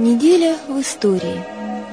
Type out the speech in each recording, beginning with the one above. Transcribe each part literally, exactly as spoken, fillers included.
Неделя в истории.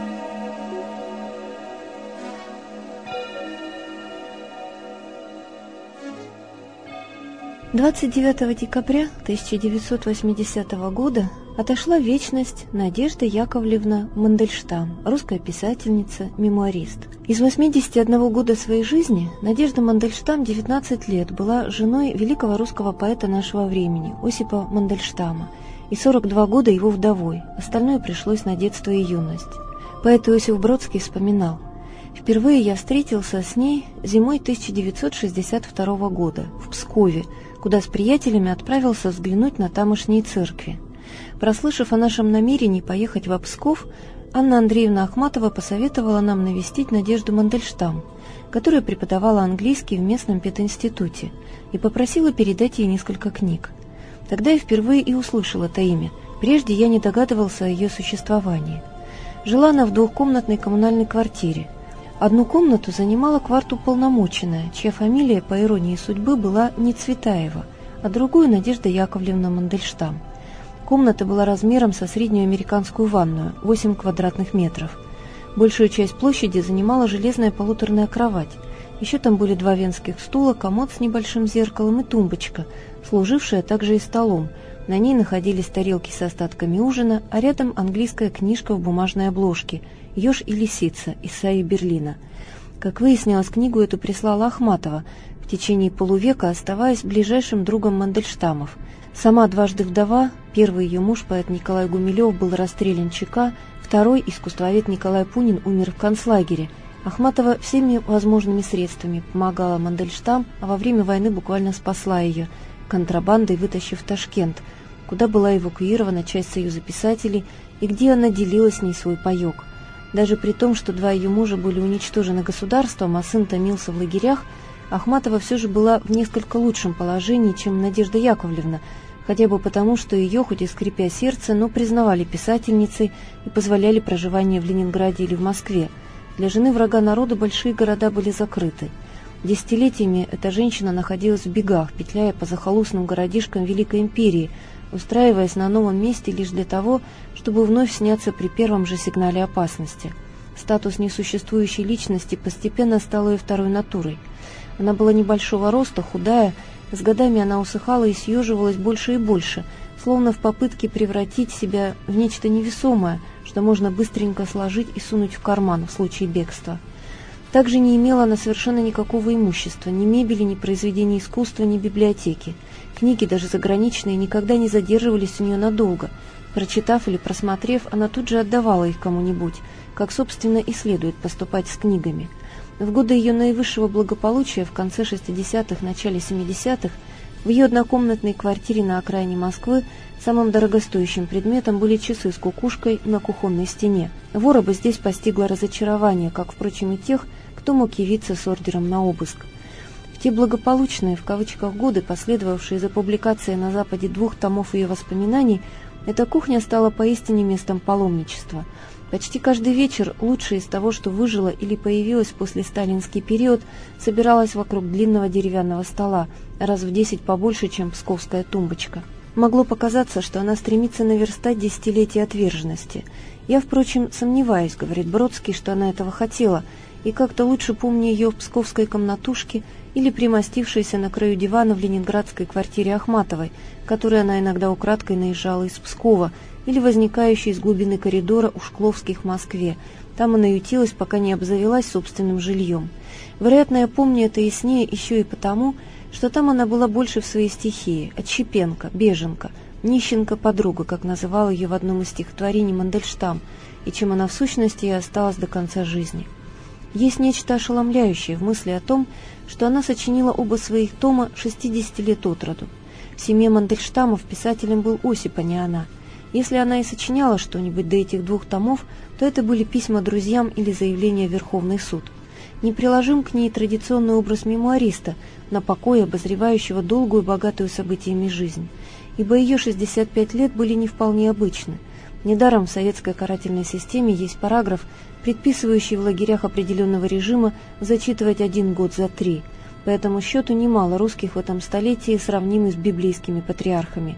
двадцать девятого декабря тысяча девятьсот восьмидесятого года отошла в вечность Надежда Яковлевна Мандельштам, русская писательница, мемуарист. Из восьмидесяти одного года своей жизни Надежда Мандельштам девятнадцать лет была женой великого русского поэта нашего времени Осипа Мандельштама и сорок два года его вдовой, остальное пришлось на детство и юность. Поэт Иосиф Бродский вспоминал: «Впервые я встретился с ней зимой тысяча девятьсот шестьдесят второго года в Пскове, куда с приятелями отправился взглянуть на тамошние церкви. Прослышав о нашем намерении поехать в Псков, Анна Андреевна Ахматова посоветовала нам навестить Надежду Мандельштам, которая преподавала английский в местном пединституте, и попросила передать ей несколько книг. Тогда я впервые и услышал это имя, прежде я не догадывался о ее существовании. Жила она в двухкомнатной коммунальной квартире. Одну комнату занимала квартуполномоченная, чья фамилия, по иронии судьбы, была не Цветаева, а другую — Надежда Яковлевна Мандельштам. Комната была размером со среднюю американскую ванную, восемь квадратных метров. Большую часть площади занимала железная полуторная кровать. Еще там были два венских стула, комод с небольшим зеркалом и тумбочка, служившая также и столом. На ней находились тарелки с остатками ужина, а рядом английская книжка в бумажной обложке «Еж и лисица» Исаии Берлина. Как выяснилось, книгу эту прислала Ахматова, в течение полувека оставаясь ближайшим другом Мандельштамов. Сама дважды вдова, первый ее муж, поэт Николай Гумилев, был расстрелян ЧК, второй, искусствовед Николай Пунин, умер в концлагере. Ахматова всеми возможными средствами помогала Мандельштам, а во время войны буквально спасла ее, контрабандой вытащив в Ташкент, куда была эвакуирована часть Союза писателей и где она делила с ней свой паек. Даже при том, что два ее мужа были уничтожены государством, а сын томился в лагерях, Ахматова все же была в несколько лучшем положении, чем Надежда Яковлевна, хотя бы потому, что ее, хоть и скрипя сердце, но признавали писательницей и позволяли проживание в Ленинграде или в Москве. Для жены врага народа большие города были закрыты. Десятилетиями эта женщина находилась в бегах, петляя по захолустным городишкам Великой империи, устраиваясь на новом месте лишь для того, чтобы вновь сняться при первом же сигнале опасности. Статус несуществующей личности постепенно стал ее второй натурой. Она была небольшого роста, худая, с годами она усыхала и съеживалась больше и больше, словно в попытке превратить себя в нечто невесомое, что можно быстренько сложить и сунуть в карман в случае бегства. Также не имела она совершенно никакого имущества, ни мебели, ни произведений искусства, ни библиотеки. Книги, даже заграничные, никогда не задерживались у нее надолго. Прочитав или просмотрев, она тут же отдавала их кому-нибудь, как, собственно, и следует поступать с книгами. В годы ее наивысшего благополучия, в конце шестидесятых, начале семидесятых, в ее однокомнатной квартире на окраине Москвы самым дорогостоящим предметом были часы с кукушкой на кухонной стене. Вора бы здесь постигло разочарование, как, впрочем, и тех, кто мог явиться с ордером на обыск. В те благополучные, в кавычках, годы, последовавшие за публикацией на Западе двух томов ее воспоминаний, эта кухня стала поистине местом паломничества. Почти каждый вечер лучшее из того, что выжило или появилось после сталинский период, собиралось вокруг длинного деревянного стола, раз в десять побольше, чем псковская тумбочка. Могло показаться, что она стремится наверстать десятилетия отверженности. Я, впрочем, сомневаюсь, говорит Бродский, что она этого хотела, и как-то лучше помню ее в псковской комнатушке или примостившейся на краю дивана в ленинградской квартире Ахматовой, которой она иногда украдкой наезжала из Пскова, или возникающей из глубины коридора у Шкловских в Москве. Там она ютилась, пока не обзавелась собственным жильем. Вероятно, я помню это яснее еще и потому, что там она была больше в своей стихии, отщепенка, беженка, нищенка-подруга, как называл ее в одном из стихотворений Мандельштам, и чем она в сущности и осталась до конца жизни. Есть нечто ошеломляющее в мысли о том, что она сочинила оба своих тома шестидесяти лет от роду. В семье Мандельштамов писателем был Осип, а не она. Если она и сочиняла что-нибудь до этих двух томов, то это были письма друзьям или заявления в Верховный суд. Не приложим к ней традиционный образ мемуариста, на покой обозревающего долгую, богатую событиями жизнь, ибо ее шестьдесят пять лет были не вполне обычны. Недаром в советской карательной системе есть параграф, предписывающий в лагерях определенного режима зачитывать один год за три. По этому счету немало русских в этом столетии сравнимы с библейскими патриархами.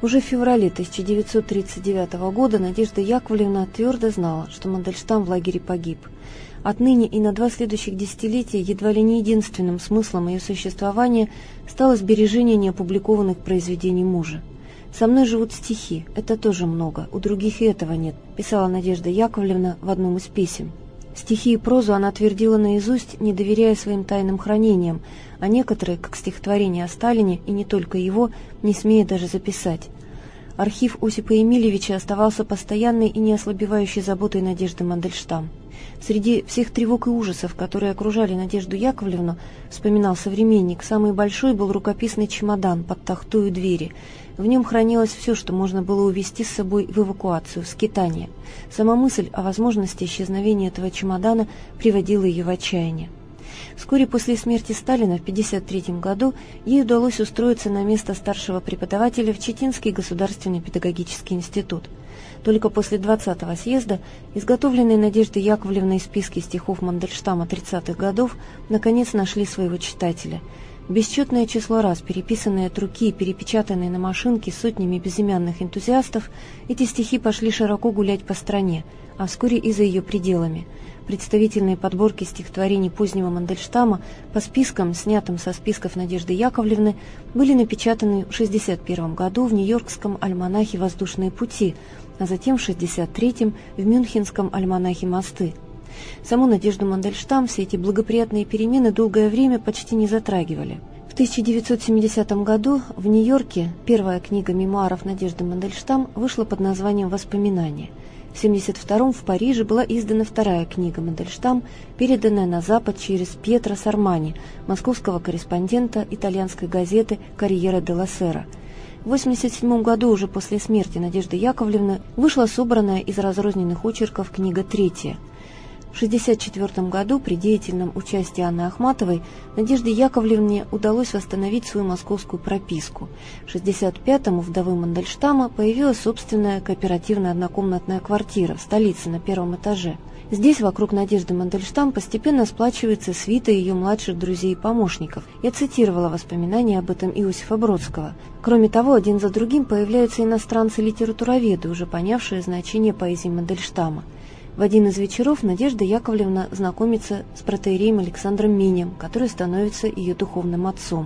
Уже в феврале тысяча девятьсот тридцать девятого года Надежда Яковлевна твердо знала, что Мандельштам в лагере погиб. Отныне и на два следующих десятилетия едва ли не единственным смыслом ее существования стало сбережение неопубликованных произведений мужа. «Со мной живут стихи, это тоже много, у других и этого нет», писала Надежда Яковлевна в одном из писем. Стихи и прозу она твердила наизусть, не доверяя своим тайным хранениям, а некоторые, как стихотворение о Сталине, и не только его, не смея даже записать. Архив Осипа Емельевича оставался постоянной и неослабевающей заботой Надежды Мандельштам. Среди всех тревог и ужасов, которые окружали Надежду Яковлевну, вспоминал современник, самый большой был рукописный чемодан под тахтой у двери. В нем хранилось все, что можно было увезти с собой в эвакуацию, в скитание. Сама мысль о возможности исчезновения этого чемодана приводила ее в отчаяние. Вскоре после смерти Сталина в тысяча девятьсот пятьдесят третьем году ей удалось устроиться на место старшего преподавателя в Читинский государственный педагогический институт. Только после двадцатого съезда изготовленные Надеждой Яковлевной списки стихов Мандельштама тридцатых годов наконец нашли своего читателя. Бесчетное число раз переписанные от руки и перепечатанные на машинке сотнями безымянных энтузиастов, эти стихи пошли широко гулять по стране, а вскоре и за ее пределами. Представительные подборки стихотворений позднего Мандельштама по спискам, снятым со списков Надежды Яковлевны, были напечатаны в шестьдесят первом году в Нью-Йоркском альманахе «Воздушные пути», а затем в шестьдесят третьем в Мюнхенском альманахе «Мосты». Саму Надежду Мандельштам все эти благоприятные перемены долгое время почти не затрагивали. В тысяча девятьсот семидесятом году в Нью-Йорке первая книга мемуаров Надежды Мандельштам вышла под названием «Воспоминания». В семьдесят втором в Париже была издана вторая книга Мандельштам, переданная на Запад через Пьетро Сармани, московского корреспондента итальянской газеты «Корьера делла Сера». В восемьдесят седьмом году, уже после смерти Надежды Яковлевны, вышла собранная из разрозненных очерков книга третья. В шестьдесят четвертом году при деятельном участии Анны Ахматовой Надежде Яковлевне удалось восстановить свою московскую прописку. В шестьдесят пятом у вдовы Мандельштама появилась собственная кооперативная однокомнатная квартира в столице на первом этаже. Здесь вокруг Надежды Мандельштам постепенно сплачивается свита ее младших друзей и помощников. Я цитировала воспоминания об этом Иосифа Бродского. Кроме того, один за другим появляются иностранцы-литературоведы, уже понявшие значение поэзии Мандельштама. В один из вечеров Надежда Яковлевна знакомится с протоиереем Александром Минем, который становится ее духовным отцом.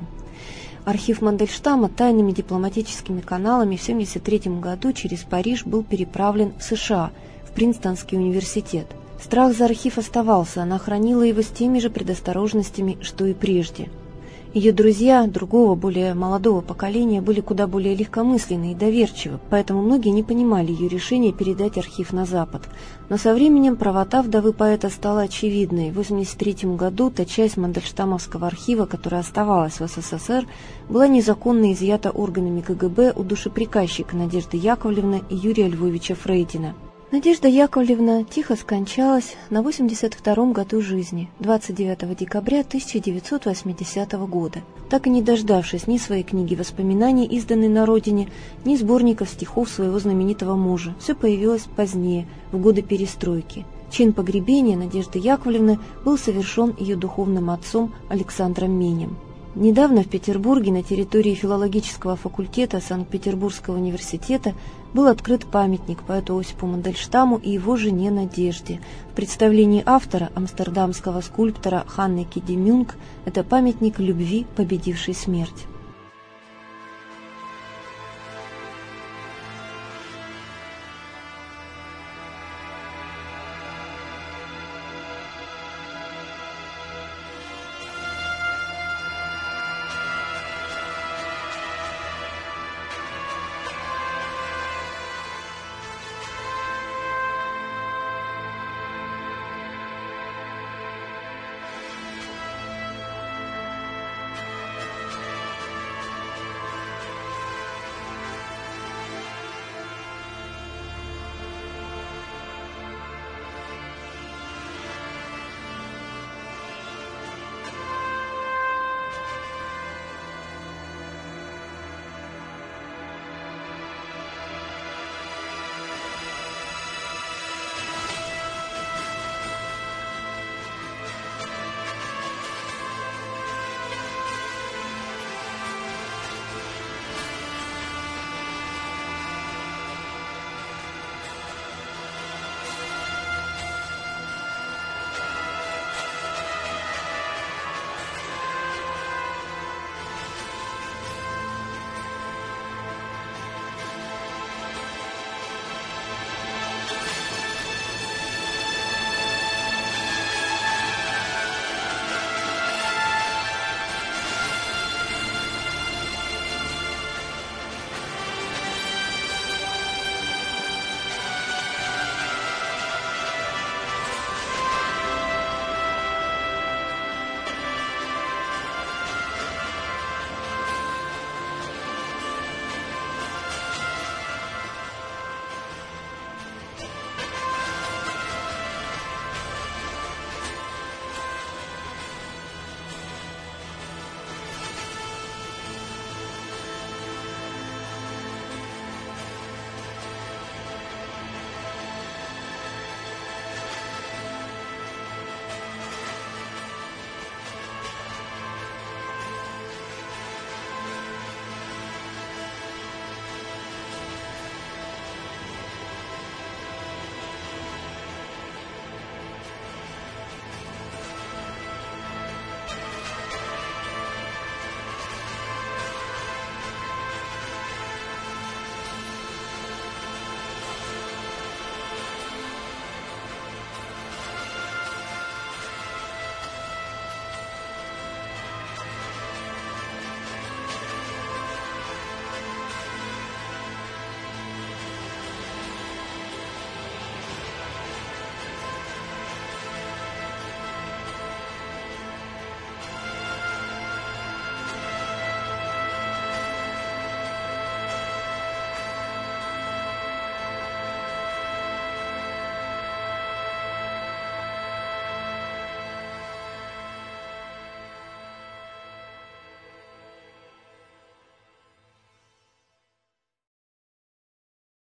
Архив Мандельштама тайными дипломатическими каналами в семьдесят третьем году через Париж был переправлен в США, в Принстонский университет. Страх за архив оставался, она хранила его с теми же предосторожностями, что и прежде. Ее друзья другого, более молодого поколения были куда более легкомысленны и доверчивы, поэтому многие не понимали ее решения передать архив на Запад. Но со временем правота вдовы поэта стала очевидной. В восемьдесят третьем году та часть Мандельштамовского архива, которая оставалась в СССР, была незаконно изъята органами КГБ у душеприказчика Надежды Яковлевны и Юрия Львовича Фрейдина. Надежда Яковлевна тихо скончалась на восемьдесят втором году жизни, двадцать девятого декабря тысяча девятьсот восьмидесятого года, так и не дождавшись ни своей книги воспоминаний, изданной на родине, ни сборников стихов своего знаменитого мужа. Все появилось позднее, в годы перестройки. Чин погребения Надежды Яковлевны был совершен ее духовным отцом Александром Минем. Недавно в Петербурге на территории филологического факультета Санкт-Петербургского университета был открыт памятник поэту Осипу Мандельштаму и его жене Надежде. В представлении автора, амстердамского скульптора Ханнеке де Мюнк, это памятник любви, победившей смерть.